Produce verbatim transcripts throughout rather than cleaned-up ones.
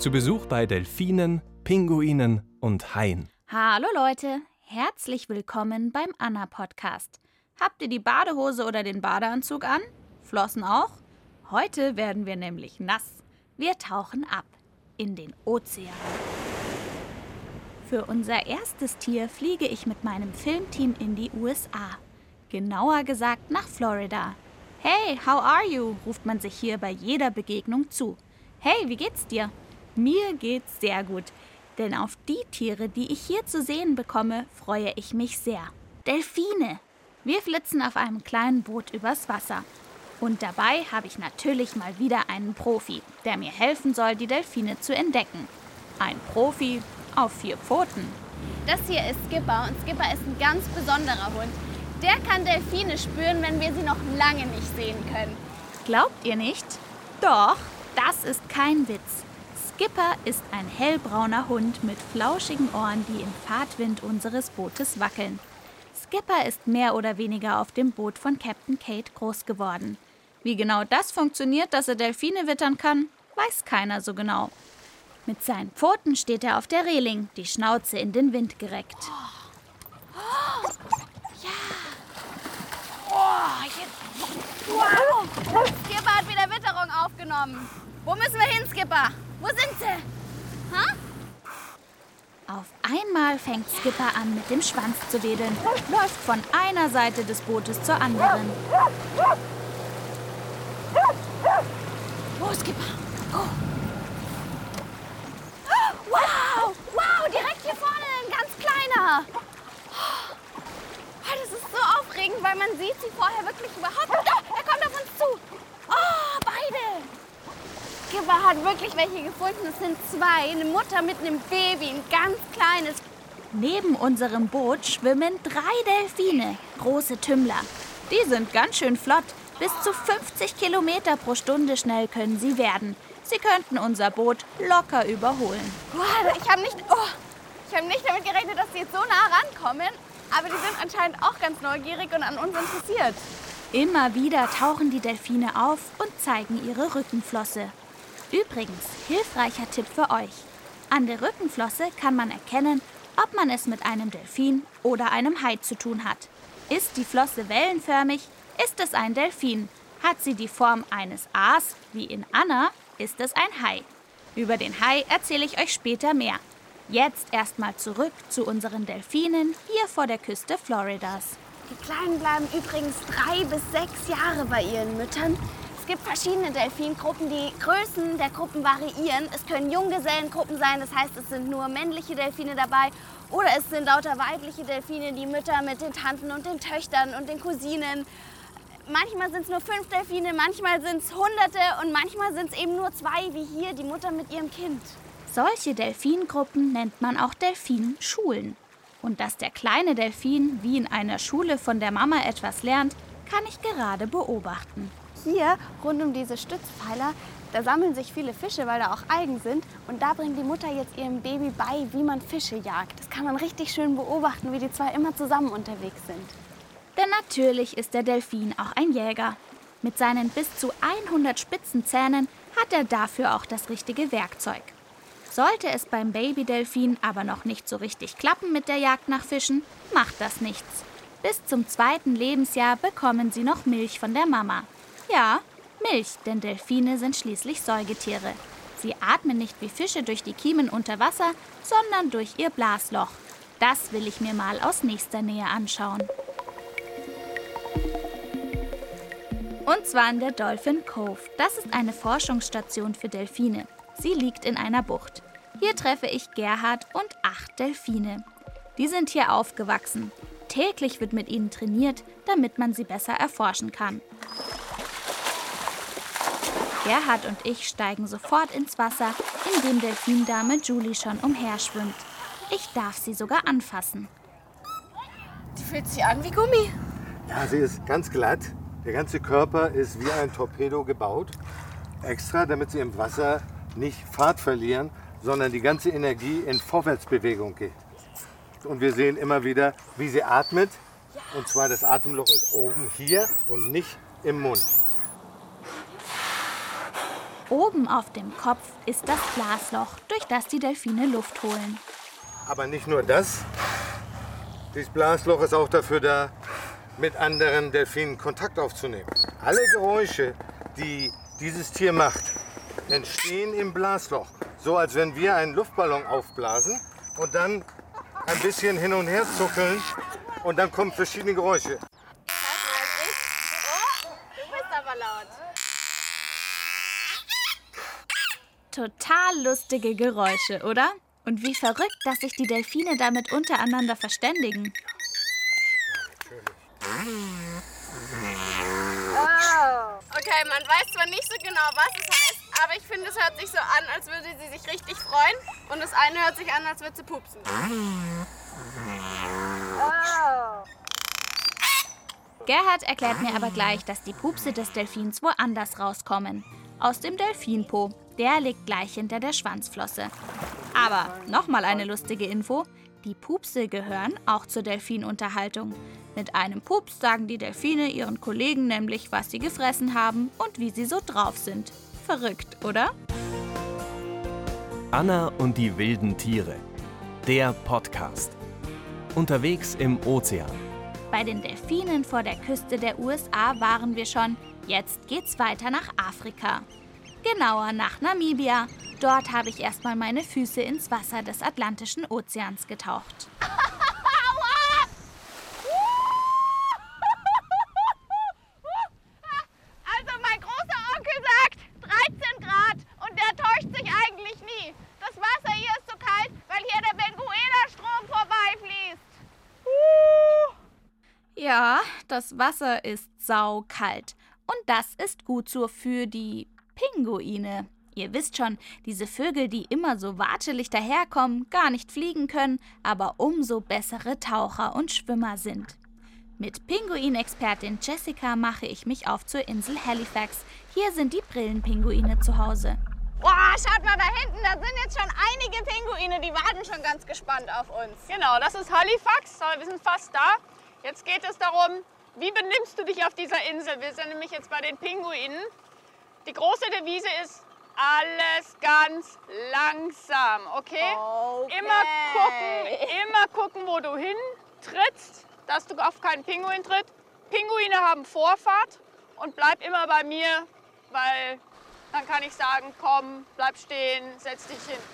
Zu Besuch bei Delfinen, Pinguinen und Haien. Hallo Leute, herzlich willkommen beim Anna-Podcast. Habt ihr die Badehose oder den Badeanzug an? Flossen auch? Heute werden wir nämlich nass. Wir tauchen ab in den Ozean. Für unser erstes Tier fliege ich mit meinem Filmteam in die U S A. Genauer gesagt nach Florida. Hey, how are you? Ruft man sich hier bei jeder Begegnung zu. Hey, wie geht's dir? Mir geht's sehr gut, denn auf die Tiere, die ich hier zu sehen bekomme, freue ich mich sehr. Delfine! Wir flitzen auf einem kleinen Boot übers Wasser. Und dabei habe ich natürlich mal wieder einen Profi, der mir helfen soll, die Delfine zu entdecken. Ein Profi auf vier Pfoten. Das hier ist Skipper und Skipper ist ein ganz besonderer Hund. Der kann Delfine spüren, wenn wir sie noch lange nicht sehen können. Glaubt ihr nicht? Doch, das ist kein Witz. Skipper ist ein hellbrauner Hund mit flauschigen Ohren, die im Fahrtwind unseres Bootes wackeln. Skipper ist mehr oder weniger auf dem Boot von Captain Kate groß geworden. Wie genau das funktioniert, dass er Delfine wittern kann, weiß keiner so genau. Mit seinen Pfoten steht er auf der Reling, die Schnauze in den Wind gereckt. Oh. Oh. Ja! Oh, jetzt. Wow! Skipper hat wieder Witterung aufgenommen. Wo müssen wir hin, Skipper? Wo sind sie? Ha? Auf einmal fängt Skipper an, mit dem Schwanz zu wedeln und läuft von einer Seite des Bootes zur anderen. Wo ist Skipper? Oh. Wow! Wow! Direkt hier vorne, ein ganz kleiner. Oh, das ist so aufregend, weil man sieht sie vorher wirklich überhaupt nicht. Oh, er kommt auf uns zu. Oh, beide! Skipper hat wirklich welche gefunden. Es sind zwei, eine Mutter mit einem Baby, ein ganz kleines. Neben unserem Boot schwimmen drei Delfine, große Tümmler. Die sind ganz schön flott. Bis zu fünfzig Kilometer pro Stunde schnell können sie werden. Sie könnten unser Boot locker überholen. Wow, ich habe nicht, oh, ich hab nicht damit gerechnet, dass sie jetzt so nah rankommen. Aber die sind anscheinend auch ganz neugierig und an uns interessiert. Immer wieder tauchen die Delfine auf und zeigen ihre Rückenflosse. Übrigens, hilfreicher Tipp für euch. An der Rückenflosse kann man erkennen, ob man es mit einem Delfin oder einem Hai zu tun hat. Ist die Flosse wellenförmig, ist es ein Delfin. Hat sie die Form eines A's, wie in Anna, ist es ein Hai. Über den Hai erzähle ich euch später mehr. Jetzt erstmal zurück zu unseren Delfinen hier vor der Küste Floridas. Die Kleinen bleiben übrigens drei bis sechs Jahre bei ihren Müttern. Es gibt verschiedene Delfingruppen, die Größen der Gruppen variieren. Es können Junggesellengruppen sein, das heißt, es sind nur männliche Delfine dabei. Oder es sind lauter weibliche Delfine, die Mütter mit den Tanten und den Töchtern und den Cousinen. Manchmal sind es nur fünf Delfine, manchmal sind es Hunderte und manchmal sind es eben nur zwei, wie hier, die Mutter mit ihrem Kind. Solche Delfingruppen nennt man auch Delfinschulen. Und dass der kleine Delfin wie in einer Schule von der Mama etwas lernt, kann ich gerade beobachten. Hier, rund um diese Stützpfeiler, da sammeln sich viele Fische, weil da auch Algen sind. Und da bringt die Mutter jetzt ihrem Baby bei, wie man Fische jagt. Das kann man richtig schön beobachten, wie die zwei immer zusammen unterwegs sind. Denn natürlich ist der Delfin auch ein Jäger. Mit seinen bis zu hundert spitzen Zähnen hat er dafür auch das richtige Werkzeug. Sollte es beim Babydelfin aber noch nicht so richtig klappen mit der Jagd nach Fischen, macht das nichts. Bis zum zweiten Lebensjahr bekommen sie noch Milch von der Mama. Ja, Milch, denn Delfine sind schließlich Säugetiere. Sie atmen nicht wie Fische durch die Kiemen unter Wasser, sondern durch ihr Blasloch. Das will ich mir mal aus nächster Nähe anschauen. Und zwar in der Dolphin Cove. Das ist eine Forschungsstation für Delfine. Sie liegt in einer Bucht. Hier treffe ich Gerhard und acht Delfine. Die sind hier aufgewachsen. Täglich wird mit ihnen trainiert, damit man sie besser erforschen kann. Gerhard und ich steigen sofort ins Wasser, in dem Delfindame Julie schon umherschwimmt. Ich darf sie sogar anfassen. Die fühlt sich an wie Gummi. Ja, sie ist ganz glatt. Der ganze Körper ist wie ein Torpedo gebaut. Extra, damit sie im Wasser nicht Fahrt verlieren, sondern die ganze Energie in Vorwärtsbewegung geht. Und wir sehen immer wieder, wie sie atmet. Und zwar das Atemloch ist oben hier und nicht im Mund. Oben auf dem Kopf ist das Blasloch, durch das die Delfine Luft holen. Aber nicht nur das. Dieses Blasloch ist auch dafür da, mit anderen Delfinen Kontakt aufzunehmen. Alle Geräusche, die dieses Tier macht, entstehen im Blasloch. So als wenn wir einen Luftballon aufblasen und dann ein bisschen hin und her zuckeln und dann kommen verschiedene Geräusche. Oh, du bist aber laut. Total lustige Geräusche, oder? Und wie verrückt, dass sich die Delfine damit untereinander verständigen. Oh. Okay, man weiß zwar nicht so genau, was es heißt, aber ich finde, es hört sich so an, als würde sie sich richtig freuen. Und das eine hört sich an, als würde sie pupsen. Oh. Gerhard erklärt mir aber gleich, dass die Pupse des Delfins woanders rauskommen. Aus dem Delfinpo. Der liegt gleich hinter der Schwanzflosse. Aber nochmal eine lustige Info. Die Pupse gehören auch zur Delfinunterhaltung. Mit einem Pups sagen die Delfine ihren Kollegen nämlich, was sie gefressen haben und wie sie so drauf sind. Verrückt, oder? Anna und die wilden Tiere. Der Podcast. Unterwegs im Ozean. Bei den Delfinen vor der Küste der U S A waren wir schon. Jetzt geht's weiter nach Afrika. Genauer nach Namibia. Dort habe ich erstmal meine Füße ins Wasser des Atlantischen Ozeans getaucht. Also mein großer Onkel sagt dreizehn Grad und der täuscht sich eigentlich nie. Das Wasser hier ist so kalt, weil hier der Benguela-Strom vorbeifließt. Ja, das Wasser ist saukalt. Und das ist gut so für die Pinguine. Ihr wisst schon, diese Vögel, die immer so watschelig daherkommen, gar nicht fliegen können, aber umso bessere Taucher und Schwimmer sind. Mit Pinguinexpertin Jessica mache ich mich auf zur Insel Halifax. Hier sind die Brillenpinguine zu Hause. Boah, schaut mal da hinten, da sind jetzt schon einige Pinguine, die warten schon ganz gespannt auf uns. Genau, das ist Halifax, wir sind fast da. Jetzt geht es darum, wie benimmst du dich auf dieser Insel? Wir sind nämlich jetzt bei den Pinguinen. Die große Devise ist, alles ganz langsam, okay? Okay. Immer gucken, immer gucken, wo du hintrittst, dass du auf keinen Pinguin trittst. Pinguine haben Vorfahrt und bleib immer bei mir, weil dann kann ich sagen, komm, bleib stehen, setz dich hin.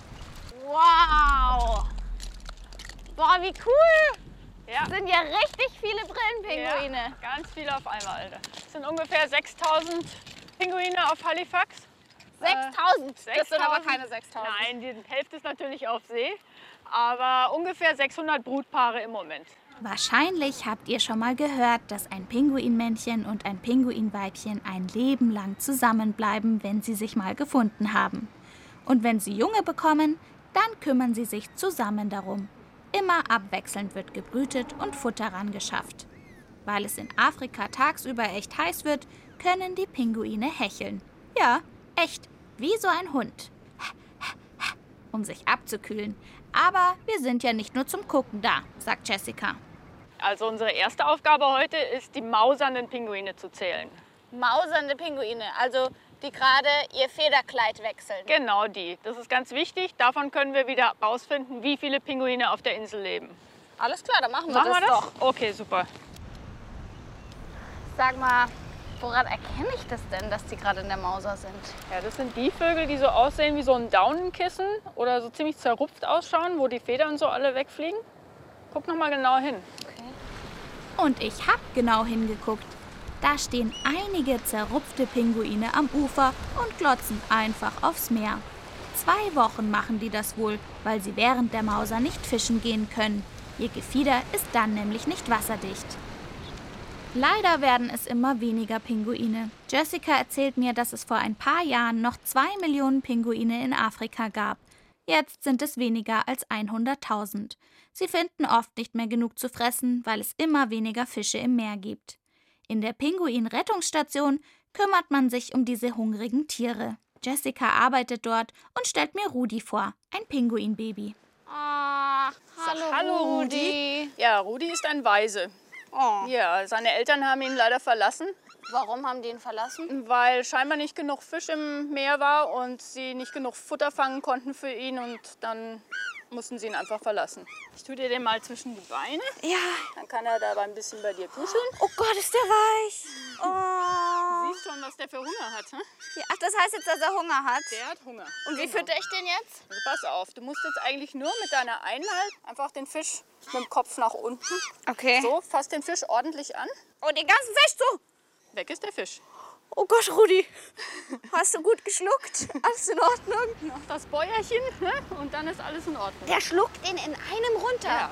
Wow! Boah, wie cool! Ja. Das sind ja richtig viele Brillenpinguine. Ja, ganz viele auf einmal, Alter. Es sind ungefähr sechstausend Pinguine auf Halifax. sechstausend? Äh, Das sind aber sechstausend. keine sechstausend. Nein, die Hälfte ist natürlich auf See, aber ungefähr sechshundert Brutpaare im Moment. Wahrscheinlich habt ihr schon mal gehört, dass ein Pinguinmännchen und ein Pinguinweibchen ein Leben lang zusammenbleiben, wenn sie sich mal gefunden haben. Und wenn sie Junge bekommen, dann kümmern sie sich zusammen darum. Immer abwechselnd wird gebrütet und Futter rangeschafft. Weil es in Afrika tagsüber echt heiß wird, können die Pinguine hecheln. Ja, echt, wie so ein Hund. Um sich abzukühlen. Aber wir sind ja nicht nur zum Gucken da, sagt Jessica. Also unsere erste Aufgabe heute ist, die mausernden Pinguine zu zählen. Mausernde Pinguine, also die gerade ihr Federkleid wechseln. Genau die. Das ist ganz wichtig. Davon können wir wieder rausfinden, wie viele Pinguine auf der Insel leben. Alles klar, dann machen wir Machen das, wir das? doch. Okay, super. Sag mal, woran erkenne ich das denn, dass die gerade in der Mauser sind? Ja, das sind die Vögel, die so aussehen wie so ein Daunenkissen oder so ziemlich zerrupft ausschauen, wo die Federn so alle wegfliegen. Guck noch mal genau hin. Und ich hab genau hingeguckt. Da stehen einige zerrupfte Pinguine am Ufer und glotzen einfach aufs Meer. Zwei Wochen machen die das wohl, weil sie während der Mauser nicht fischen gehen können. Ihr Gefieder ist dann nämlich nicht wasserdicht. Leider werden es immer weniger Pinguine. Jessica erzählt mir, dass es vor ein paar Jahren noch zwei Millionen Pinguine in Afrika gab. Jetzt sind es weniger als hunderttausend. Sie finden oft nicht mehr genug zu fressen, weil es immer weniger Fische im Meer gibt. In der Pinguin-Rettungsstation kümmert man sich um diese hungrigen Tiere. Jessica arbeitet dort und stellt mir Rudi vor, ein Pinguinbaby. Ah, hallo, Sag, hallo Rudi. Ja, Rudi ist ein Waise. Oh. Ja, seine Eltern haben ihn leider verlassen. Warum haben die ihn verlassen? Weil scheinbar nicht genug Fisch im Meer war und sie nicht genug Futter fangen konnten für ihn und dann mussten sie ihn einfach verlassen. Ich tue dir den mal zwischen die Beine. Ja. Dann kann er da ein bisschen bei dir kuscheln. Oh Gott, ist der weich. Du Oh. siehst schon, was der für Hunger hat. Hm? Ja, ach, das heißt jetzt, dass er Hunger hat? Der hat Hunger. Und wie Genau. fütter ich den jetzt? Also pass auf, du musst jetzt eigentlich nur mit deiner Einheit einfach den Fisch mit dem Kopf nach unten. Okay. So, fass den Fisch ordentlich an. Oh, den ganzen Fisch zu. Weg ist der Fisch. Oh Gott, Rudi. Hast du gut geschluckt? Alles in Ordnung? Noch das Bäuerchen, ne? Und dann ist alles in Ordnung. Der schluckt ihn in einem runter. Ja.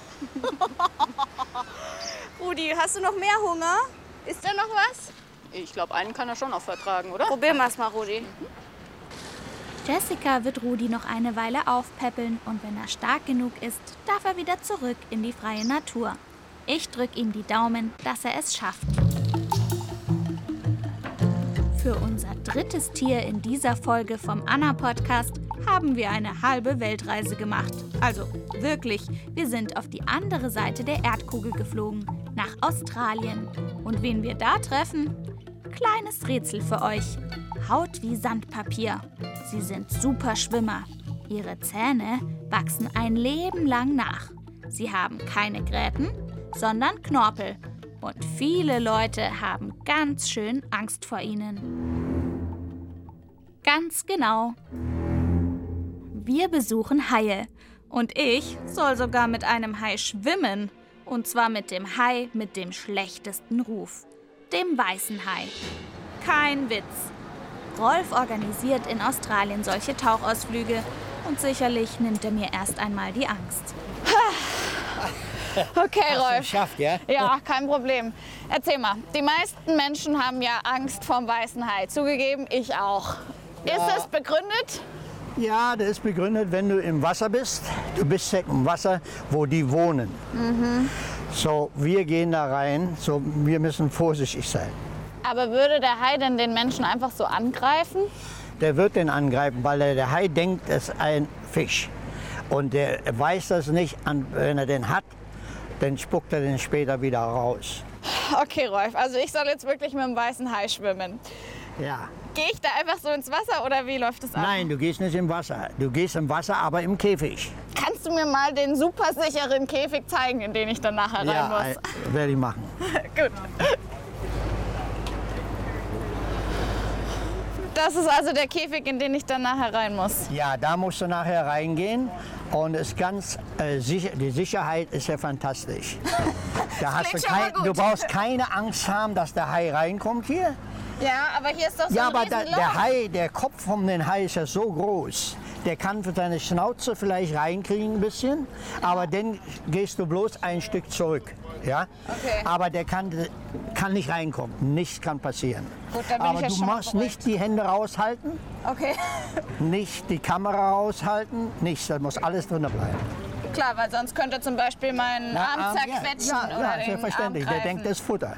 Rudi, hast du noch mehr Hunger? Ist da noch was? Ich glaube, einen kann er schon noch vertragen, oder? Probieren wir es mal, Rudi. Jessica wird Rudi noch eine Weile aufpäppeln und wenn er stark genug ist, darf er wieder zurück in die freie Natur. Ich drücke ihm die Daumen, dass er es schafft. Für unser drittes Tier in dieser Folge vom Anna-Podcast haben wir eine halbe Weltreise gemacht. Also wirklich, wir sind auf die andere Seite der Erdkugel geflogen, nach Australien. Und wen wir da treffen? Kleines Rätsel für euch. Haut wie Sandpapier. Sie sind super Schwimmer. Ihre Zähne wachsen ein Leben lang nach. Sie haben keine Gräten, sondern Knorpel. Und viele Leute haben ganz schön Angst vor ihnen. Ganz genau. Wir besuchen Haie. Und ich soll sogar mit einem Hai schwimmen. Und zwar mit dem Hai mit dem schlechtesten Ruf. Dem weißen Hai. Kein Witz. Rolf organisiert in Australien solche Tauchausflüge. Und sicherlich nimmt er mir erst einmal die Angst. Okay, Hast du Rolf. geschafft, ja? Ja, kein Problem. Erzähl mal, die meisten Menschen haben ja Angst vorm weißen Hai. Zugegeben, ich auch. Ist das begründet? Ja, das ist begründet, wenn du im Wasser bist. Du bist ja im Wasser, wo die wohnen. Mhm. So, wir gehen da rein. So, wir müssen vorsichtig sein. Aber würde der Hai denn den Menschen einfach so angreifen? Der wird den angreifen, weil der, der Hai denkt, es ist ein Fisch. Und der weiß das nicht, an- wenn er den hat, dann spuckt er den später wieder raus. Okay, Rolf, also ich soll jetzt wirklich mit dem weißen Hai schwimmen. Ja. Gehe ich da einfach so ins Wasser oder wie läuft das ab? Nein, du gehst nicht im Wasser. Du gehst im Wasser, aber im Käfig. Kannst du mir mal den super sicheren Käfig zeigen, in den ich dann nachher rein Ja, muss? äh, werde ich machen. Gut. Das ist also der Käfig, in den ich dann nachher rein muss. Ja, da musst du nachher reingehen und ist ganz äh, sicher, die Sicherheit ist ja fantastisch. Da hast du, klingt schon mal kein, gut. du brauchst keine Angst haben, dass der Hai reinkommt hier. Ja, aber hier ist doch so Ja, ein aber da, Riesenloch. der Hai, der Kopf von dem Hai ist ja so groß. Der kann für seine Schnauze vielleicht reinkriegen ein bisschen, aber dann gehst du bloß ein Stück zurück. Ja? Okay. Aber der kann, kann nicht reinkommen, nichts kann passieren. Gut, dann bin aber ich jetzt du schon mal musst beruhigt. nicht die Hände raushalten, Okay, nicht die Kamera raushalten, nichts, da muss alles drin bleiben. klar, weil sonst könnte zum Beispiel mein Na, Arm Arm, zerquetschen ja, oder ja, den selbstverständlich. Arm Der greifen. denkt, das ist Futter.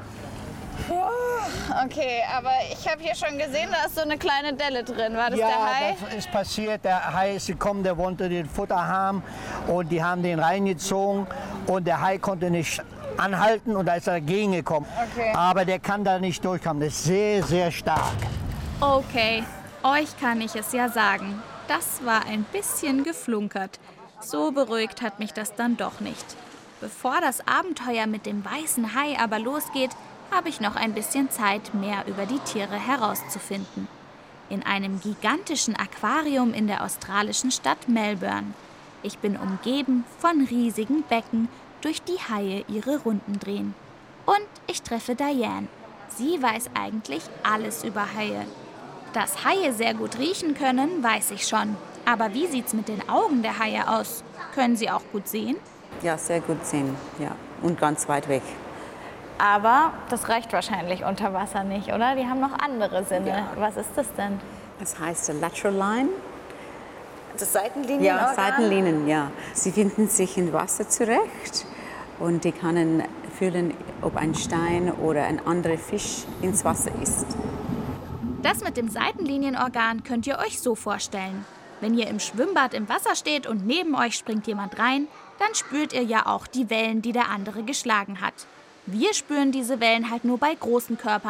Okay, aber ich habe hier schon gesehen, da ist so eine kleine Delle drin. War das Ja, der Hai? das ist passiert. Der Hai ist gekommen, der wollte den Futter haben und die haben den reingezogen und der Hai konnte nicht anhalten und da ist er dagegen gekommen. Okay. Aber der kann da nicht durchkommen. Das ist sehr, sehr stark. Okay, euch kann ich es ja sagen. Das war ein bisschen geflunkert. So beruhigt hat mich das dann doch nicht. Bevor das Abenteuer mit dem weißen Hai aber losgeht, habe ich noch ein bisschen Zeit, mehr über die Tiere herauszufinden. In einem gigantischen Aquarium in der australischen Stadt Melbourne. Ich bin umgeben von riesigen Becken, durch die Haie ihre Runden drehen. Und ich treffe Diane. Sie weiß eigentlich alles über Haie. Dass Haie sehr gut riechen können, weiß ich schon. Aber wie sieht's mit den Augen der Haie aus? Können sie auch gut sehen? Ja, sehr gut sehen, ja. Und ganz weit weg. Aber das reicht wahrscheinlich unter Wasser nicht, oder? Die haben noch andere Sinne. Ja. Was ist das denn? Das heißt Lateral Line. Das Seitenlinien? Ja, Seitenlinien, ja. Sie finden sich im Wasser zurecht und die können fühlen, ob ein Stein oder ein anderer Fisch ins Wasser ist. Das mit dem Seitenlinienorgan könnt ihr euch so vorstellen. Wenn ihr im Schwimmbad im Wasser steht und neben euch springt jemand rein, dann spürt ihr ja auch die Wellen, die der andere geschlagen hat. Wir spüren diese Wellen halt nur bei großen Körpern.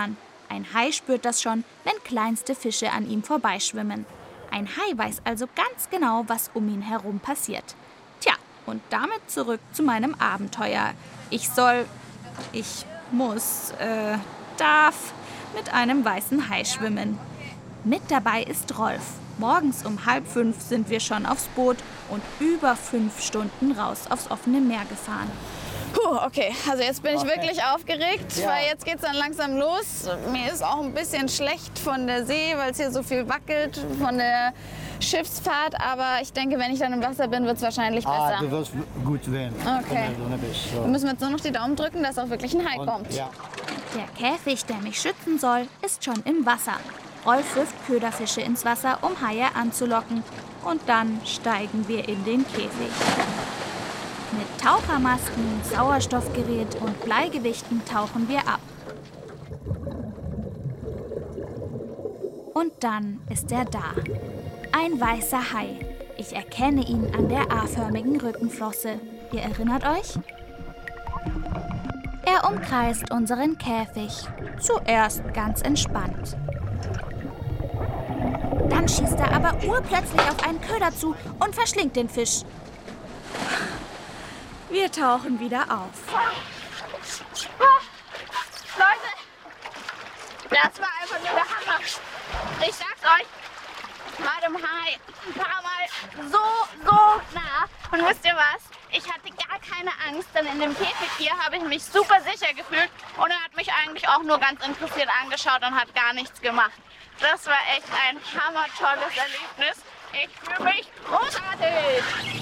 Ein Hai spürt das schon, wenn kleinste Fische an ihm vorbeischwimmen. Ein Hai weiß also ganz genau, was um ihn herum passiert. Tja, und damit zurück zu meinem Abenteuer. Ich soll, ich muss, äh, darf mit einem weißen Hai schwimmen. Mit dabei ist Rolf. Morgens um halb fünf sind wir schon aufs Boot und über fünf Stunden raus aufs offene Meer gefahren. Puh, okay, also jetzt bin ich Okay. wirklich aufgeregt, Ja. weil jetzt geht's dann langsam los. Mir ist auch ein bisschen schlecht von der See, weil es hier so viel wackelt, von der Schiffsfahrt. Aber ich denke, wenn ich dann im Wasser bin, wird es wahrscheinlich Ah, besser. du wirst gut werden. Okay. Wenn du drin bist, so. Dann müssen wir jetzt nur noch die Daumen drücken, dass auch wirklich ein Hai Und, kommt. ja. Der Käfig, der mich schützen soll, ist schon im Wasser. Rolf wirft Köderfische ins Wasser, um Haie anzulocken. Und dann steigen wir in den Käfig. Mit Tauchermasken, Sauerstoffgerät und Bleigewichten tauchen wir ab. Und dann ist er da. Ein weißer Hai. Ich erkenne ihn an der A-förmigen Rückenflosse. Ihr erinnert euch? Er umkreist unseren Käfig. Zuerst ganz entspannt. Dann schießt er aber urplötzlich auf einen Köder zu und verschlingt den Fisch. Wir tauchen wieder auf. Leute, das war einfach nur der Hammer. Ich sag's euch, ich war dem Hai ein paar Mal so, so nah. Und wisst ihr was? Ich hatte gar keine Angst, denn in dem Käfig hier habe ich mich super sicher gefühlt. Und er hat mich eigentlich auch nur ganz interessiert angeschaut und hat gar nichts gemacht. Das war echt ein hammertolles Erlebnis. Ich fühle mich großartig.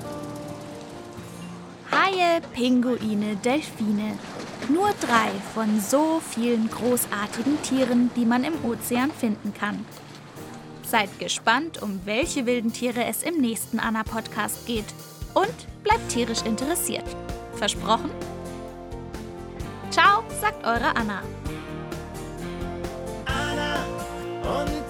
Haie, Pinguine, Delfine. Nur drei von so vielen großartigen Tieren, die man im Ozean finden kann. Seid gespannt, um welche wilden Tiere es im nächsten Anna-Podcast geht. Und bleibt tierisch interessiert. Versprochen? Ciao, sagt eure Anna. Anna und